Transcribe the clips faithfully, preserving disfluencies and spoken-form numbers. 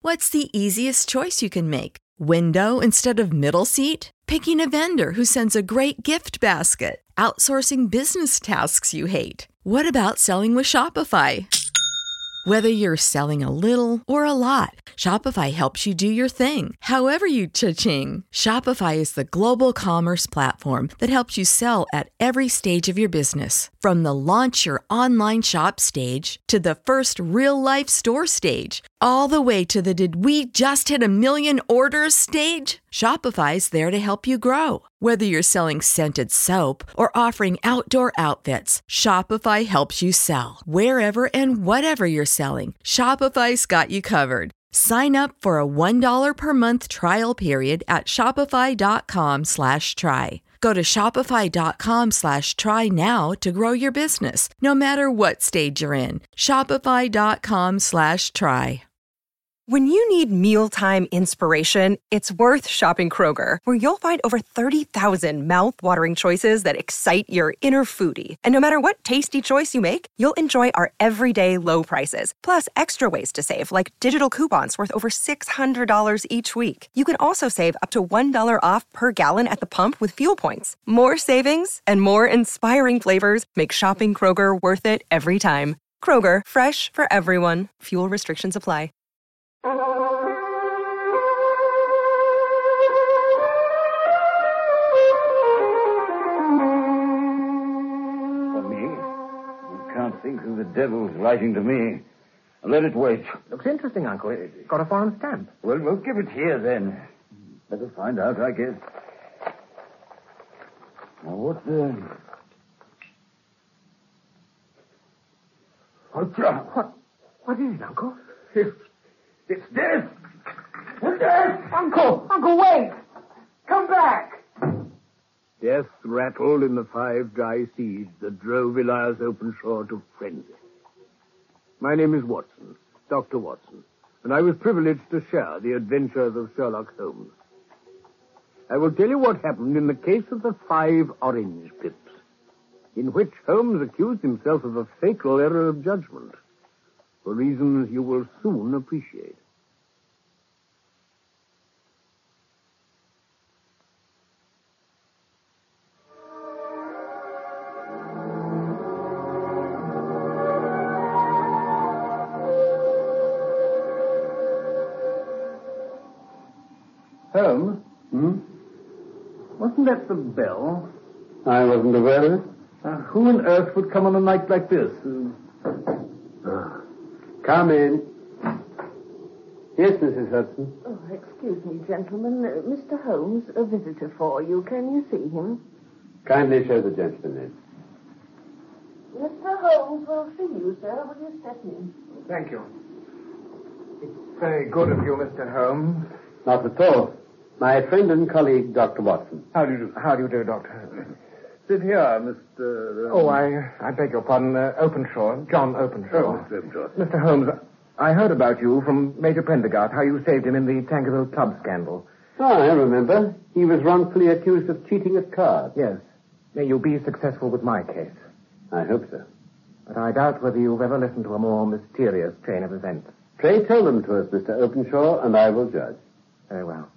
What's the easiest choice you can make? Window instead of middle seat? Picking a vendor who sends a great gift basket? Outsourcing business tasks you hate? What about selling with Shopify? Whether you're selling a little or a lot, Shopify helps you do your thing, however you cha-ching. Shopify is the global commerce platform that helps you sell at every stage of your business. From the launch your online shop stage to the first real-life store stage, all the way to the did we just hit a million orders stage. Shopify's there to help you grow. Whether you're selling scented soap or offering outdoor outfits, Shopify helps you sell. Wherever and whatever you're selling, Shopify's got you covered. Sign up for a one dollar per month trial period at shopify.com slash try. Go to shopify.com slash try now to grow your business, no matter what stage you're in. Shopify.com slash try. When you need mealtime inspiration, it's worth shopping Kroger, where you'll find over thirty thousand mouth-watering choices that excite your inner foodie. And no matter what tasty choice you make, you'll enjoy our everyday low prices, plus extra ways to save, like digital coupons worth over six hundred dollars each week. You can also save up to one dollar off per gallon at the pump with fuel points. More savings and more inspiring flavors make shopping Kroger worth it every time. Kroger, fresh for everyone. Fuel restrictions apply. For me? You can't think who the devil's writing to me. Let it wait. Looks interesting, Uncle. It's got a foreign stamp. Well, we'll give it here, then. Better find out, I guess. Now, what the... What's that? What? What is it, Uncle? It's, it's death! It's death! Uncle! Uncle, wait! Come back! Death rattled in the five dry seas that drove Elias Openshaw to frenzy. My name is Watson, Doctor Watson, and I was privileged to share the adventures of Sherlock Holmes. I will tell you what happened in the case of the five orange pips, in which Holmes accused himself of a fatal error of judgment, for reasons you will soon appreciate. Holmes? Hmm? Wasn't that the bell? I wasn't aware of it. Uh, who on earth would come on a night like this? Uh... Ah. Come in. Yes, Missus Hudson. Oh, excuse me, gentlemen. Uh, Mister Holmes, a visitor for you. Can you see him? Kindly show the gentleman in. Mister Holmes will see you, sir. Will you step in? Thank you. It's very good of you, Mister Holmes. Not at all. My friend and colleague, Doctor Watson. How do you do, how do, you do Doctor? Sit here, Mister... Oh, I I beg your pardon, uh, Openshaw, John Openshaw. Oh, Mister Openshaw. Mister Holmes, I heard about you from Major Prendergast, how you saved him in the Tankerville Club scandal. Ah, I remember. He was wrongfully accused of cheating at cards. Yes. May you be successful with my case. I hope so. But I doubt whether you've ever listened to a more mysterious chain of events. Pray tell them to us, Mister Openshaw, and I will judge. Very well.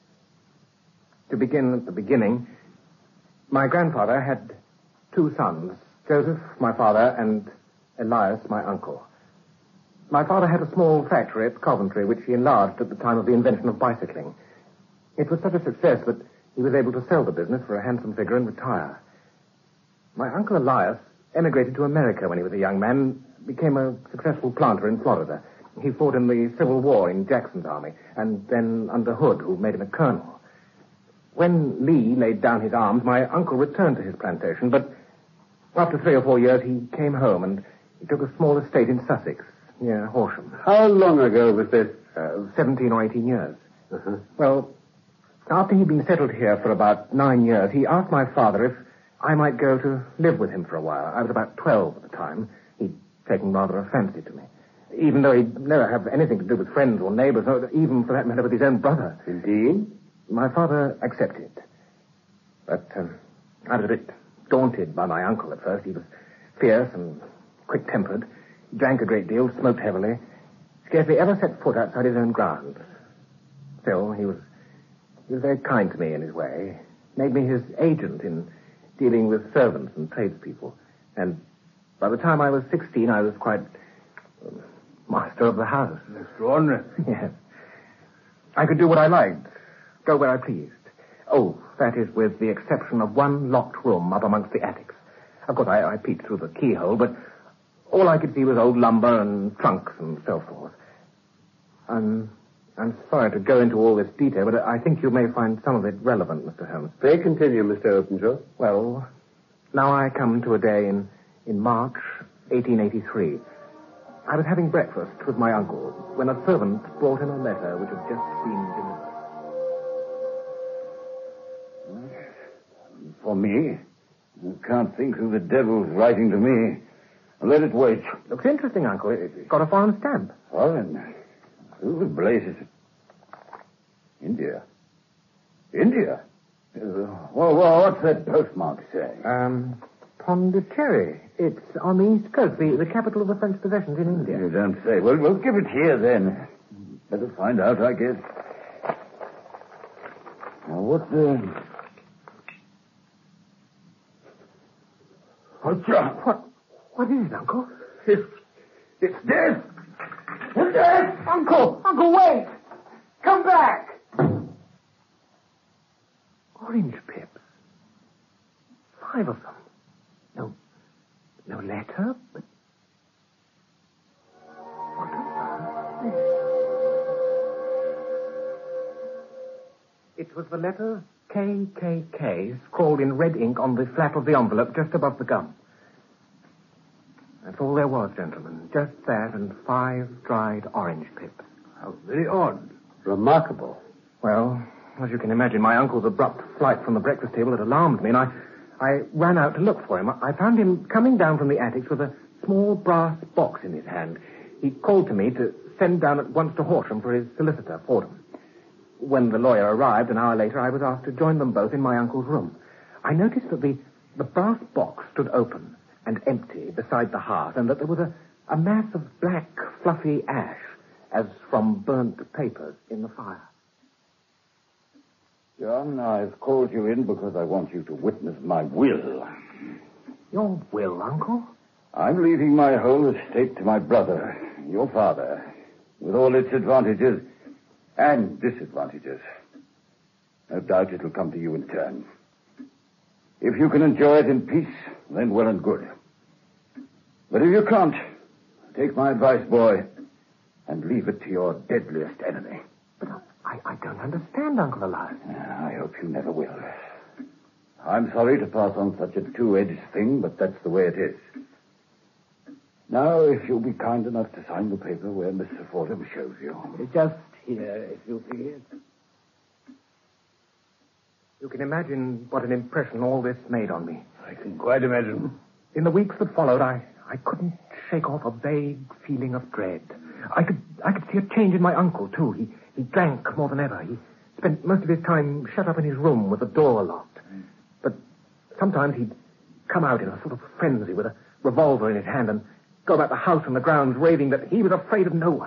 To begin at the beginning, my grandfather had two sons, Joseph, my father, and Elias, my uncle. My father had a small factory at Coventry, which he enlarged at the time of the invention of bicycling. It was such a success that he was able to sell the business for a handsome figure and retire. My uncle Elias emigrated to America when he was a young man, became a successful planter in Florida. He fought in the Civil War in Jackson's army, and then under Hood, who made him a colonel. When Lee laid down his arms, my uncle returned to his plantation, but after three or four years, he came home, and he took a small estate in Sussex, near Horsham. How long ago was this? Uh, Seventeen or eighteen years. Uh-huh. Well, after he'd been settled here for about nine years, he asked my father if I might go to live with him for a while. I was about twelve at the time. He'd taken rather a fancy to me, even though he'd never have anything to do with friends or neighbors, or even, for that matter, with his own brother. Indeed? My father accepted. But um, I was a bit daunted by my uncle at first. He was fierce and quick-tempered. He drank a great deal, smoked heavily, scarcely ever set foot outside his own grounds. Still, he was, he was very kind to me in his way. Made me his agent in dealing with servants and tradespeople. And by the time I was sixteen, I was quite um, master of the house. Extraordinary. Yes. I could do what I liked, go where I pleased. Oh, that is with the exception of one locked room up amongst the attics. Of course, I, I peeped through the keyhole, but all I could see was old lumber and trunks and so forth. I'm, I'm sorry to go into all this detail, but I think you may find some of it relevant, Mister Holmes. Pray continue, Mister Openshaw. Well, now I come to a day in, in March eighteen eighty-three. I was having breakfast with my uncle when a servant brought in a letter which had just been delivered. For me? I can't think who the devil's writing to me. Let it wait. Looks interesting, Uncle. It's got a foreign stamp. Foreign? Who the blazes? India. India? Uh, well, well, what's that postmark say? Um, Pondicherry. It's on the East Coast, the, the capital of the French possessions in India. You don't say. Well, we'll give it here, then. Better find out, I guess. Now, what the... What's up? What? What is it, Uncle? It's... It's death! It's death! Uncle! Uncle, wait! Come back! Orange pips. Five of them. No... No letter, but... What on earth? It was the letter K K K scrawled in red ink on the flap of the envelope just above the gum. That's all there was, gentlemen. Just that and five dried orange pips. How very odd. Remarkable. Well, as you can imagine, my uncle's abrupt flight from the breakfast table had alarmed me, and I, I ran out to look for him. I found him coming down from the attics with a small brass box in his hand. He called to me to send down at once to Horsham for his solicitor, Fordham. When the lawyer arrived an hour later, I was asked to join them both in my uncle's room. I noticed that the, the brass box stood open and empty beside the hearth, and that there was a, a mass of black, fluffy ash, as from burnt papers, in the fire. John, I've called you in because I want you to witness my will. Your will, Uncle? I'm leaving my whole estate to my brother, your father, with all its advantages and disadvantages. No doubt it'll come to you in turn. If you can enjoy it in peace, then well and good. But if you can't, take my advice, boy, and leave it to your deadliest enemy. But I, I don't understand, Uncle Elias. I hope you never will. I'm sorry to pass on such a two-edged thing, but that's the way it is. Now, if you'll be kind enough to sign the paper where Mister Fordham shows you. Just here, if you please. You can imagine what an impression all this made on me. I can quite imagine. In the weeks that followed, I, I couldn't shake off a vague feeling of dread. I could I could see a change in my uncle, too. He, he drank more than ever. He spent most of his time shut up in his room with the door locked. But sometimes he'd come out in a sort of frenzy with a revolver in his hand and go about the house and the grounds raving that he was afraid of no one.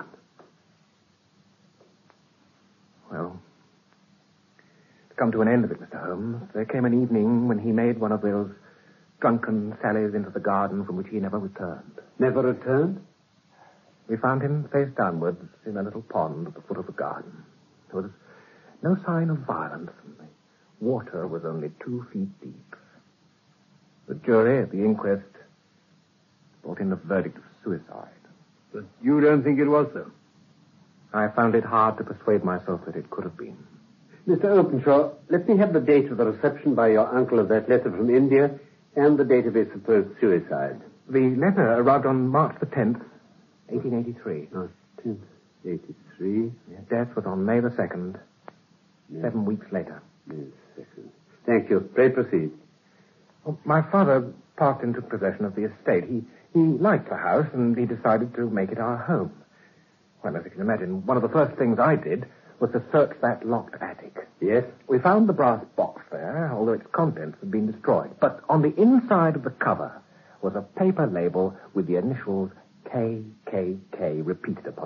Well, to come to an end of it, Mister Holmes, there came an evening when he made one of those drunken sallies into the garden from which he never returned. Never returned? We found him face downwards in a little pond at the foot of the garden. There was no sign of violence, and the water was only two feet deep. The jury at the inquest brought in a verdict of suicide. But you don't think it was, so? I found it hard to persuade myself that it could have been. Mister Openshaw, let me have the date of the reception by your uncle of that letter from India and the date of his supposed suicide. The letter arrived on March the tenth, eighteen eighty-three. March tenth, eighty-three. His death was on May the second, yes. Seven weeks later. May the second. Thank you. Pray proceed. Well, my father passed into possession of the estate. He, he liked the house, and he decided to make it our home. Well, as you can imagine, one of the first things I did was to search that locked attic. Yes? We found the brass box there, although its contents had been destroyed. But on the inside of the cover was a paper label with the initials K K K repeated upon it.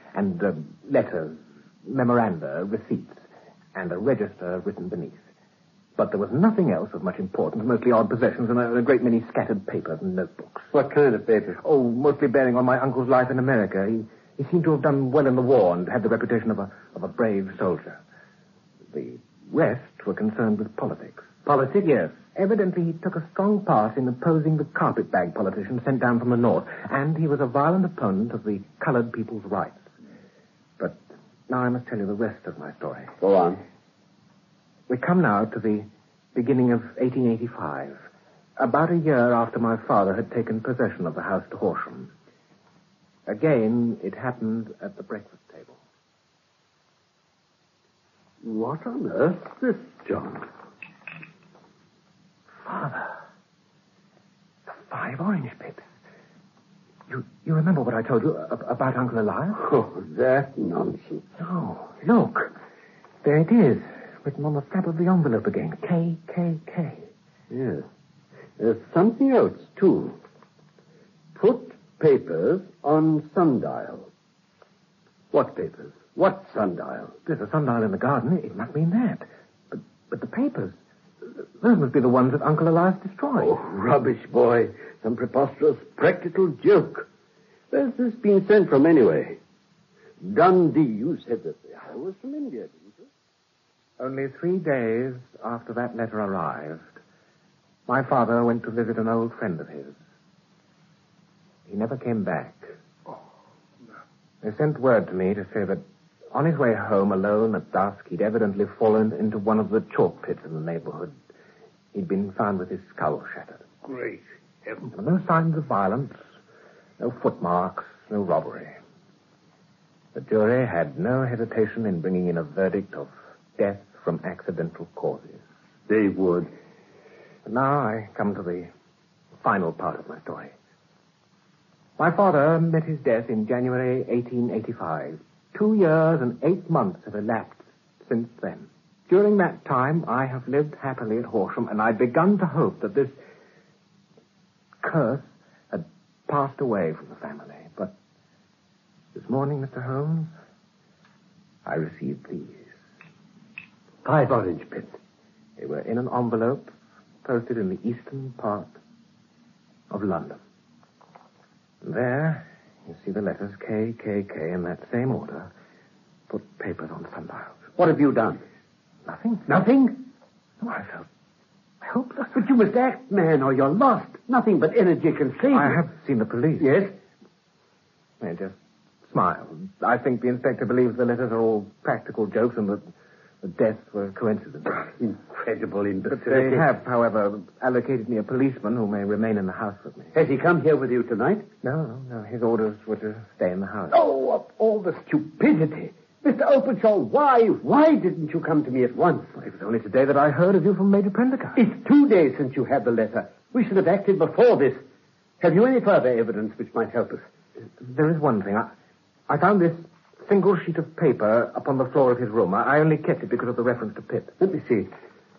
and uh, letters, memoranda, receipts, and a register written beneath. But there was nothing else of much importance, mostly odd possessions and a, a great many scattered papers and notebooks. What kind of papers? Oh, mostly bearing on my uncle's life in America. He, he seemed to have done well in the war and had the reputation of a, of a brave soldier. The rest were concerned with politics. Politics? Yes. Evidently, he took a strong part in opposing the carpetbag politicians sent down from the north, and he was a violent opponent of the colored people's rights. But now I must tell you the rest of my story. Go on. We come now to the beginning of eighteen eighty-five, about a year after my father had taken possession of the house to Horsham. Again, it happened at the breakfast table. What on earth is this, John? Father, the five orange pips. You you remember what I told you about Uncle Elias? Oh, that nonsense. No, look. There it is, written on the flap of the envelope again. K, K, K. Yes. There's something else, too. Put papers on sundial. What papers? What sundial? There's a sundial in the garden. It must mean that. But, but the papers, those must be the ones that Uncle Elias destroyed. Oh, rubbish, boy. Some preposterous practical joke. Where's this been sent from, anyway? Dundee, you said that the letter was from India, didn't you? Only three days after that letter arrived, my father went to visit an old friend of his. He never came back. Oh, no. They sent word to me to say that on his way home alone at dusk, he'd evidently fallen into one of the chalk pits in the neighborhood. He'd been found with his skull shattered. Great heavens. No signs of violence, no footmarks, no robbery. The jury had no hesitation in bringing in a verdict of death from accidental causes. They would. And now I come to the final part of my story. My father met his death in January eighteen eighty-five. Two years and eight months have elapsed since then. During that time, I have lived happily at Horsham, and I'd begun to hope that this curse had passed away from the family. But this morning, Mister Holmes, I received these. Five orange pits. They were in an envelope posted in the eastern part of London. And there, you see the letters K, K, K in that same order. Put papers on sundials. What have you done? Nothing. Nothing? Oh, I felt hopeless. But you must act, man, or you're lost. Nothing but energy can save you. I have seen the police. Yes? They just smiled. I think the inspector believes the letters are all practical jokes and that the deaths were coincidences. Incredible imbecility. But they have, however, allocated me a policeman who may remain in the house with me. Has he come here with you tonight? No, no, no. His orders were to stay in the house. Oh, of all the stupidity. Mister Openshaw, why, why didn't you come to me at once? Well, it was only today that I heard of you from Major Prendergast. It's two days since you had the letter. We should have acted before this. Have you any further evidence which might help us? There is one thing. I, I found this single sheet of paper upon the floor of his room. I, I only kept it because of the reference to Pitt. Let me see.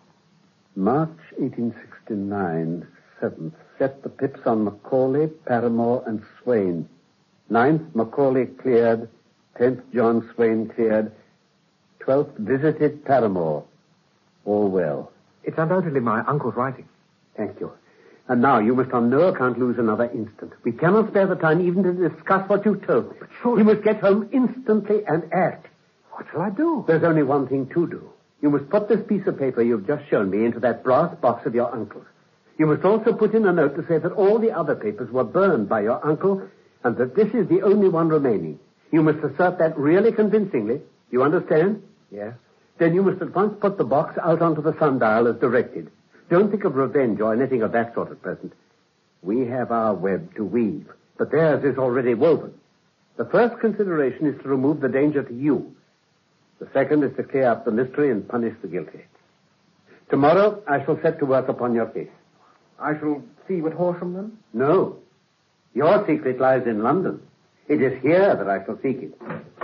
March eighteen sixty-nine, seventh. Set the pips on Macaulay, Paramore, and Swain. ninth, Macaulay cleared. tenth, John Swain cleared. twelfth, visited Paramore. All well. It's undoubtedly my uncle's writing. Thank you. And now, you must on no account lose another instant. We cannot spare the time even to discuss what you told me. But surely... You must get home instantly and act. What shall I do? There's only one thing to do. You must put this piece of paper you've just shown me into that brass box of your uncle's. You must also put in a note to say that all the other papers were burned by your uncle and that this is the only one remaining. You must assert that really convincingly. You understand? Yes. Then you must at once put the box out onto the sundial as directed. Don't think of revenge or anything of that sort at present. We have our web to weave, but theirs is already woven. The first consideration is to remove the danger to you. The second is to clear up the mystery and punish the guilty. Tomorrow, I shall set to work upon your case. I shall see you at Horsham, then? No. Your secret lies in London. It is here that I shall seek it.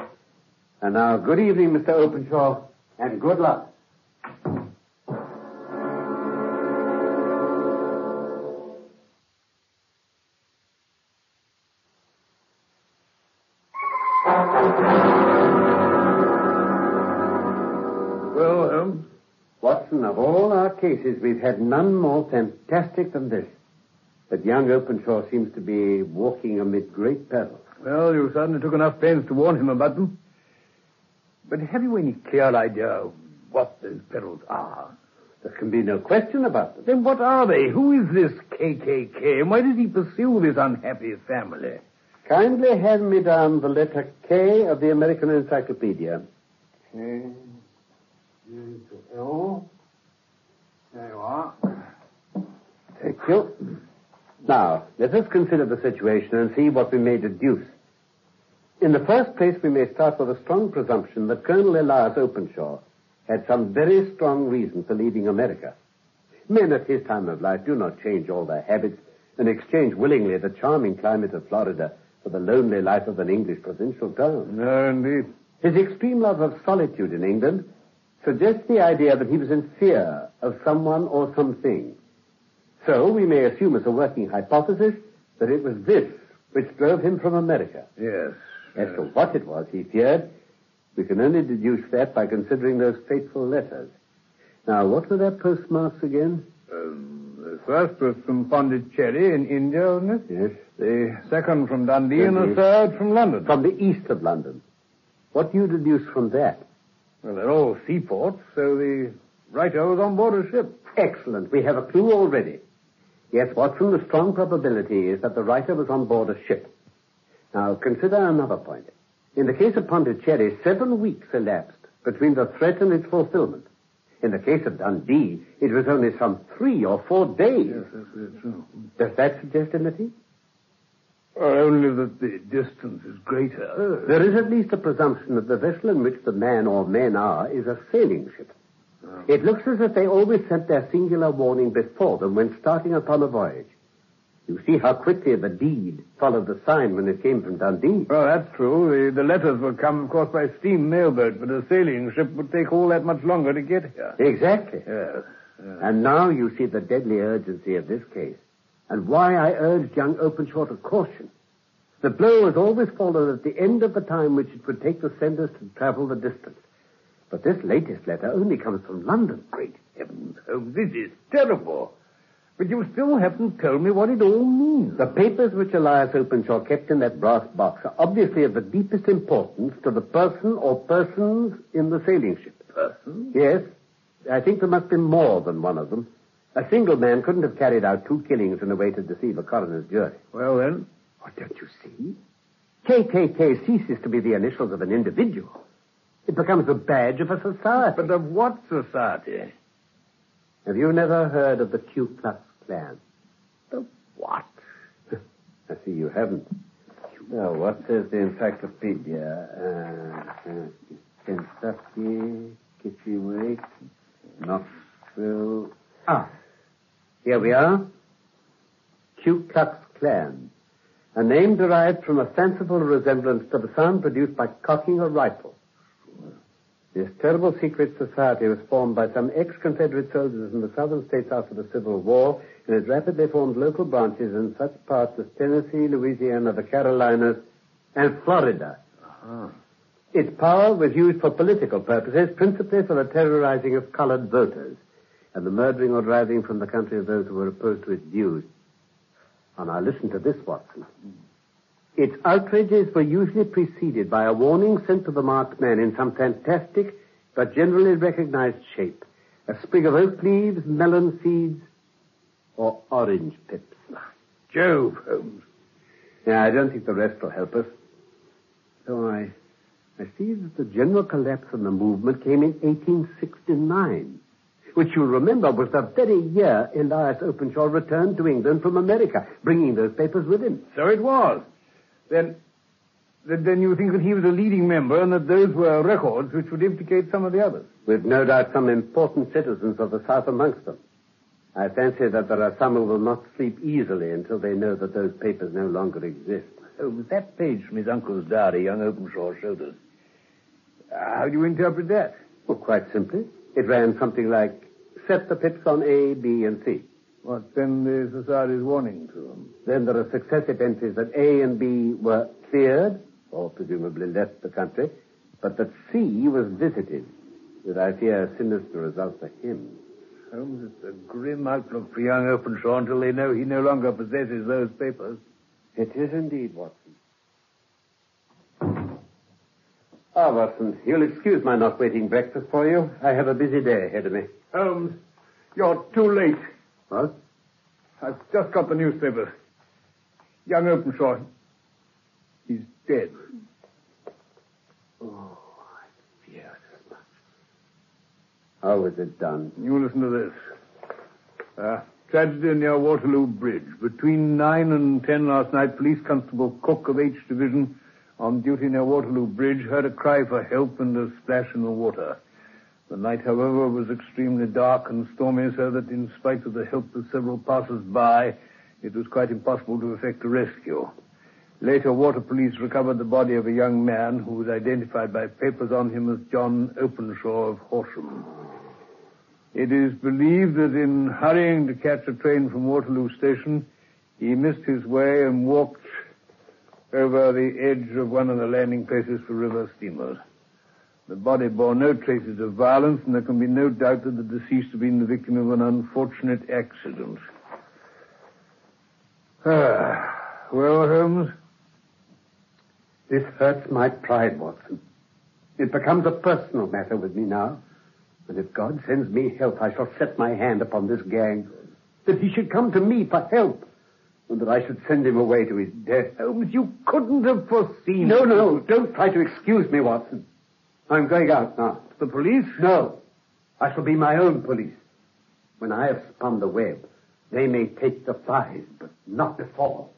And now, good evening, Mister Openshaw, and good luck. Watson, of all our cases, we've had none more fantastic than this. But young Openshaw seems to be walking amid great perils. Well, you certainly took enough pains to warn him about them. But have you any clear idea of what those perils are? There can be no question about them. Then what are they? Who is this K K K, and why does he pursue this unhappy family? Kindly hand me down the letter K of the American Encyclopedia. K, L. There you are. Thank you. Now, let us consider the situation and see what we may deduce. In the first place, we may start with a strong presumption that Colonel Elias Openshaw had some very strong reason for leaving America. Men at his time of life do not change all their habits and exchange willingly the charming climate of Florida for the lonely life of an English provincial town. No, indeed. His extreme love of solitude in England suggests the idea that he was in fear of someone or something. So we may assume as a working hypothesis that it was this which drove him from America. Yes. As to what it was he feared, we can only deduce that by considering those fateful letters. Now, what were their postmarks again? Um, the first was from Pondicherry in India, wasn't it? Yes. The second from Dundee, Dundee. and the third from London. From the east of London. What do you deduce from that? Well, they're all seaports, so the writer was on board a ship. Excellent. We have a clue already. Yes, Watson, the strong probability is that the writer was on board a ship. Now, consider another point. In the case of Pondicherry, seven weeks elapsed between the threat and its fulfillment. In the case of Dundee, it was only some three or four days. Yes, that's very true. Does that suggest anything? Well, only that the distance is greater. There is at least a presumption that the vessel in which the man or men are is a sailing ship. Oh. It looks as if they always sent their singular warning before them when starting upon a voyage. You see how quickly the deed followed the sign when it came from Dundee. Well, that's true. The, the letters would come, of course, by steam mailboat, but a sailing ship would take all that much longer to get here. Exactly. Yes. yes. And now you see the deadly urgency of this case, and why I urged young Openshaw to caution. The blow has always fallen at the end of the time which it would take the senders to travel the distance. But this latest letter only comes from London. Great heavens, Holmes, this is terrible. But you still haven't told me what it all means. The papers which Elias Openshaw kept in that brass box are obviously of the deepest importance to the person or persons in the sailing ship. Person? Yes. I think there must be more than one of them. A single man couldn't have carried out two killings in a way to deceive a coroner's jury. Well, then? Oh, don't you see? K K K ceases to be the initials of an individual. It becomes a badge of a society. But of what society? Have you never heard of the Ku Klux Klan? The what? I see you haven't. Well, what says the encyclopedia? Uh, uh, Kentucky, Kittiwake, Knoxville. Ah, here we are. Ku Klux Klan. A name derived from a fanciful resemblance to the sound produced by cocking a rifle. This terrible secret society was formed by some ex-Confederate soldiers in the southern states after the Civil War, and it rapidly formed local branches in such parts as Tennessee, Louisiana, the Carolinas, and Florida. Uh-huh. Its power was used for political purposes, principally for the terrorizing of colored voters, and the murdering or driving from the country of those who were opposed to its views. And now listen to this, Watson. Its outrages were usually preceded by a warning sent to the marked man in some fantastic but generally recognized shape. A sprig of oak leaves, melon seeds, or orange pips. Jove, Holmes. Yeah, I don't think the rest will help us. So I, I see that the general collapse of the movement came in eighteen sixty-nine, which you'll remember was the very year Elias Openshaw returned to England from America, bringing those papers with him. So it was. Then, then you think that he was a leading member and that those were records which would implicate some of the others? With no doubt some important citizens of the South amongst them. I fancy that there are some who will not sleep easily until they know that those papers no longer exist. Oh, that page from his uncle's diary young Openshaw showed us. Uh, how do you interpret that? Well, quite simply. It ran something like, set the pips on A, B, and C. What then the society's warning to them? Then there are successive entries that A and B were cleared, or presumably left the country, but that C was visited. Did I fear a sinister result for him? Holmes, it's a grim outlook for young Openshaw until they know he no longer possesses those papers. It is indeed, Watson. Ah, Watson, you'll excuse my not waiting breakfast for you. I have a busy day ahead of me. Holmes, you're too late. What? I've just got the newspaper. Young Openshaw, he's dead. Oh, I feared as much. How was it done? You listen to this. Uh, tragedy near Waterloo Bridge. Between nine and ten last night, Police Constable Cook of H Division on duty near Waterloo Bridge heard a cry for help and a splash in the water. The night, however, was extremely dark and stormy, so that in spite of the help of several passers-by, it was quite impossible to effect a rescue. Later, water police recovered the body of a young man who was identified by papers on him as John Openshaw of Horsham. It is believed that in hurrying to catch a train from Waterloo Station, he missed his way and walked over the edge of one of the landing places for river steamers. The body bore no traces of violence, and there can be no doubt that the deceased had been the victim of an unfortunate accident. Ah, well, Holmes? This hurts my pride, Watson. It becomes a personal matter with me now. And if God sends me help, I shall set my hand upon this gang. That he should come to me for help, and that I should send him away to his death. Holmes, you couldn't have foreseen... No, no, don't try to excuse me, Watson. I'm going out now. The police? No. I shall be my own police. When I have spun the web, they may take the flies, but not before.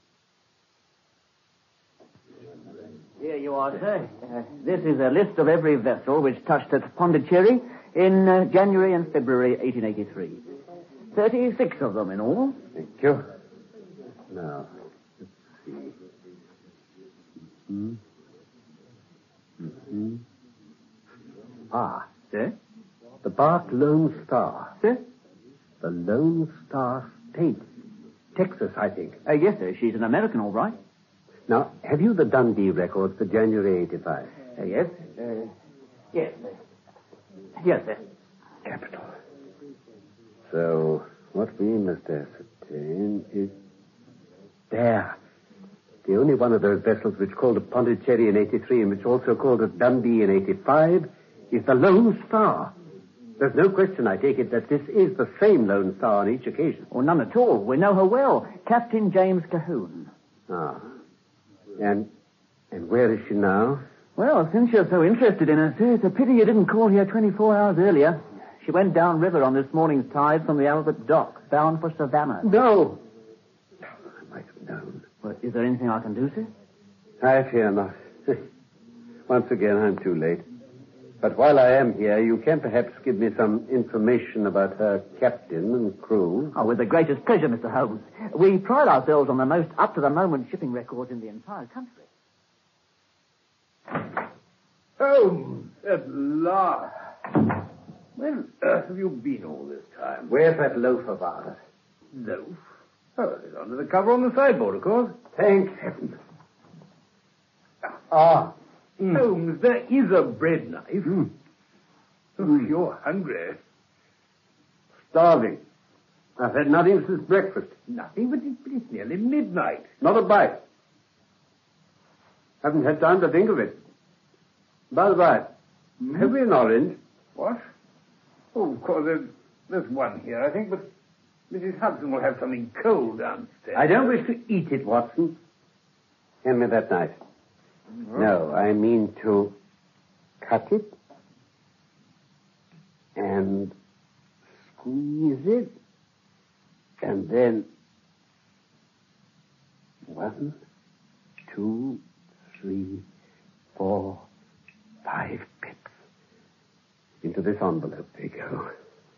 Here you are, sir. Uh, this is a list of every vessel which touched at Pondicherry in uh, January and February eighteen eighty-three. Thirty-six of them in all. Thank you. Now, let's see. Mm-hmm. Mm-hmm. Ah, Sir? the bark Lone Star. Sir? The Lone Star State. Texas, I think. Uh, yes, sir. She's an American, all right. Now, have you the Dundee records for January eighty-five? Uh, yes. Uh, yes, sir. Yes, sir. Capital. So, what we must ascertain is... There. The only one of those vessels which called at Pondicherry in eighty-three and which also called at Dundee in eighty-five is the Lone Star. There's no question, I take it, that this is the same Lone Star on each occasion. Oh, none at all. We know her well. Captain James Cahoon. Ah. And and where is she now? Well, since you're so interested in her, sir, it's a pity you didn't call here twenty-four hours earlier. She went downriver on this morning's tide from the Albert Dock, bound for Savannah. No. I might have known. Well, is there anything I can do, sir? I fear not. Once again, I'm too late. But while I am here, you can perhaps give me some information about her captain and crew. Oh, with the greatest pleasure, Mister Holmes. We pride ourselves on the most up-to-the-moment shipping records in the entire country. Holmes, at last. Where on earth have you been all this time? Where's that loaf of ours? Loaf? Oh, it's under the cover on the sideboard, of course. Thank heaven. Ah. Mm. Holmes, there is a bread knife. Mm. Oh, you're hungry. Starving. I've had nothing since breakfast. Nothing, but it's nearly midnight. Not a bite. Haven't had time to think of it. By the by, mm. have we an orange? What? Oh, of course, there's, there's one here, I think, but Missus Hudson will have something cold downstairs. I don't wish to eat it, Watson. Hand me that knife. Oh. No, I mean to cut it and squeeze it and then one, two, three, four, five pips. Into this envelope they go.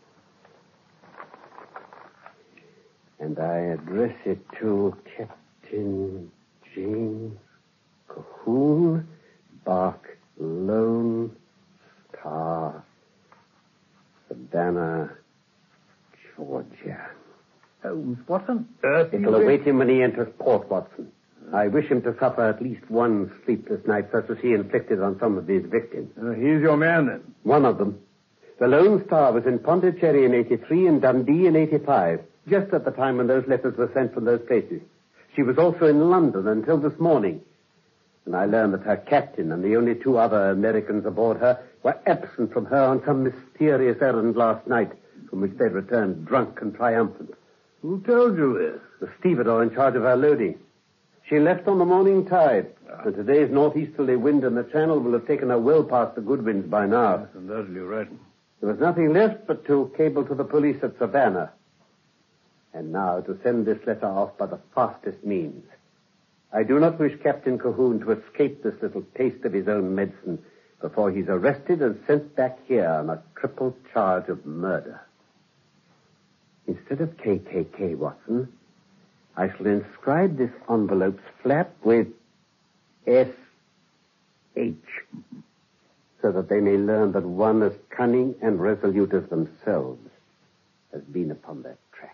And I address it to Captain James Cahoon, Bark Lone Star, Savannah, Georgia. Holmes, what on earth? It'll await him when he enters port, Watson. I wish him to suffer at least one sleepless night, such as he inflicted on some of his victims. Uh, he's your man, then? One of them. The Lone Star was in Pondicherry in eighty-three and Dundee in eighty-five, just at the time when those letters were sent from those places. She was also in London until this morning. And I learned that her captain and the only two other Americans aboard her were absent from her on some mysterious errand last night, from which they returned drunk and triumphant. Who told you this? The stevedore in charge of her loading. She left on the morning tide, ah. and today's northeasterly wind in the channel will have taken her well past the good winds by now. Yes, undoubtedly right. There was nothing left but to cable to the police at Savannah. And now to send this letter off by the fastest means. I do not wish Captain Cahoon to escape this little taste of his own medicine before he's arrested and sent back here on a triple charge of murder. Instead of K K K, Watson, I shall inscribe this envelope's flap with S H, so that they may learn that one as cunning and resolute as themselves has been upon their track.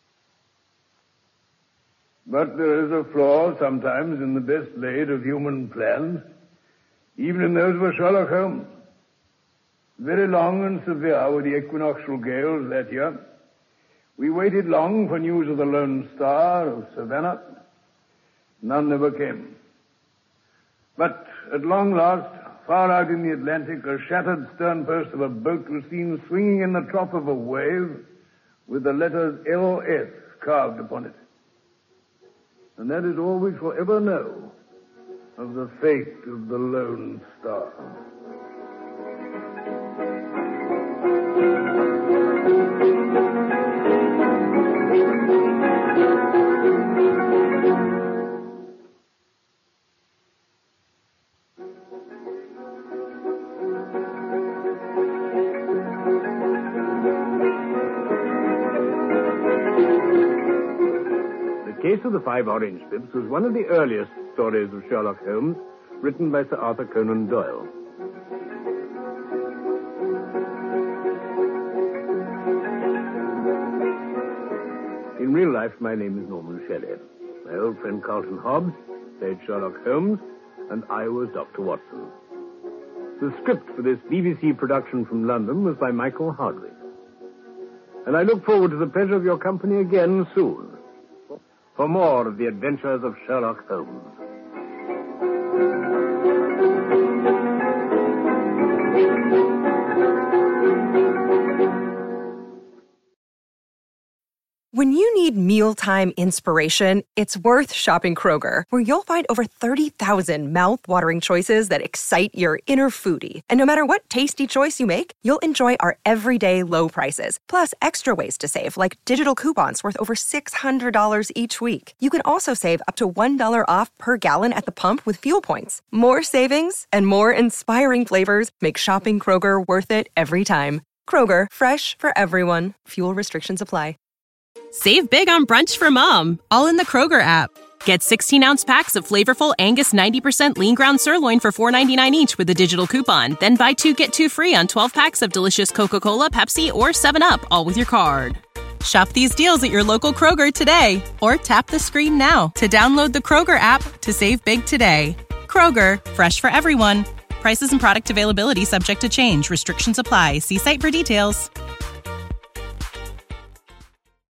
But there is a flaw sometimes in the best laid of human plans, even in those of Sherlock Holmes. Very long and severe were the equinoctial gales that year. We waited long for news of the Lone Star, of Savannah. None ever came. But at long last, far out in the Atlantic, a shattered sternpost of a boat was seen swinging in the trough of a wave with the letters L S carved upon it. And that is all we shall ever know of the fate of the Lone Star. The Case of the Five Orange Pips was one of the earliest stories of Sherlock Holmes, written by Sir Arthur Conan Doyle. In real life, my name is Norman Shelley. My old friend Carlton Hobbs played Sherlock Holmes, and I was Doctor Watson. The script for this B B C production from London was by Michael Hardwick. And I look forward to the pleasure of your company again soon, for more of the adventures of Sherlock Holmes. When you need mealtime inspiration, it's worth shopping Kroger, where you'll find over thirty thousand mouth-watering choices that excite your inner foodie. And no matter what tasty choice you make, you'll enjoy our everyday low prices, plus extra ways to save, like digital coupons worth over six hundred dollars each week. You can also save up to one dollar off per gallon at the pump with fuel points. More savings and more inspiring flavors make shopping Kroger worth it every time. Kroger, fresh for everyone. Fuel restrictions apply. Save big on brunch for mom, all in the Kroger app. Get sixteen-ounce packs of flavorful Angus ninety percent lean ground sirloin for four ninety-nine each with a digital coupon. Then buy two, get two free on twelve packs of delicious Coca-Cola, Pepsi, or seven up, all with your card. Shop these deals at your local Kroger today, or tap the screen now to download the Kroger app to save big today. Kroger, fresh for everyone. Prices and product availability subject to change. Restrictions apply. See site for details.